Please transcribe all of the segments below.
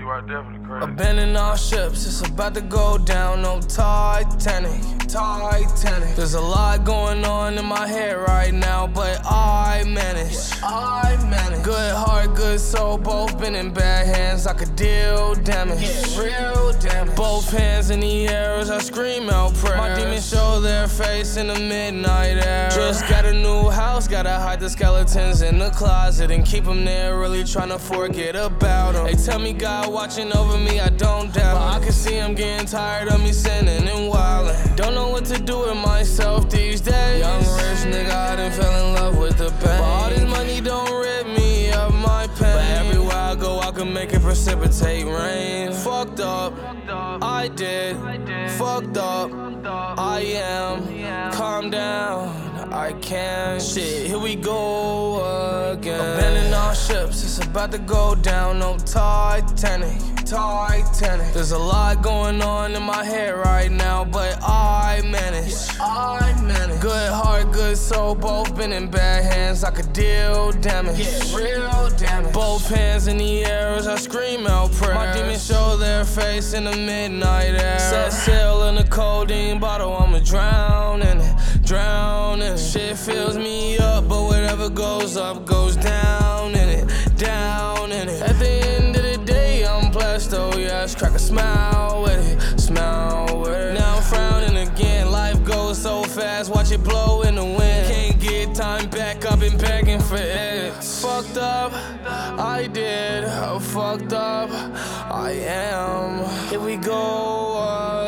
are definitely crazy. Abandoning all ships, it's about to go down, no Titanic. There's a lot going on in my head right now, but I manage. Good heart, good soul, both been in bad hands. I could deal damage. Real damage. Both hands in the air as I scream out prayers. My demons show their face in the midnight air. Just got a new house, gotta hide the skeletons in the closet and keep them there, really trying to forget about them. They tell me God watching over me, I don't doubt. But I can see him getting tired of me sinning and wildin'. Don't know what to do with myself these days. Young rich nigga, I done fell in love with the pain. But all this money don't rid me of my pain. But everywhere I go, I can make it precipitate rain. Fucked up, I did. Fucked up, I am. Calm down, I can. Shit, here we go again. Abandoning all ships, it's about to go down, no Titanic. There's a lot going on in my head right now, but I manage. Good heart, good soul, both been in bad hands. I could deal damage. Real damage. Both hands in the air as I scream out prayers. My demons show their face in the midnight air. Set sail in a codeine bottle, I'ma drown in it. Shit fills me up, but whatever goes up goes down in it. At the end of the day, I'm blessed, oh yes. Crack a smile with it. Now I'm frowning again. Life goes so fast, watch it blow in the wind. Can't get time back, I've been begging for it. Fucked up, I did. Fucked up, I am. Here we go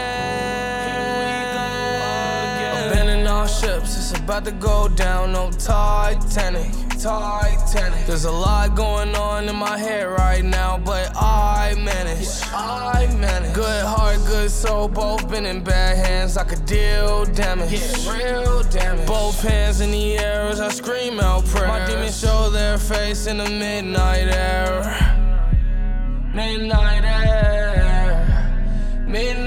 again. Abandoning all ships, it's about to go down, no Titanic. There's a lot going on in my head right now, but I manage. Good heart, good soul, both been in bad hands. I could deal damage. Real damage. Both hands in the air as I scream out prayers. My demons show their face in the midnight air. Midnight air.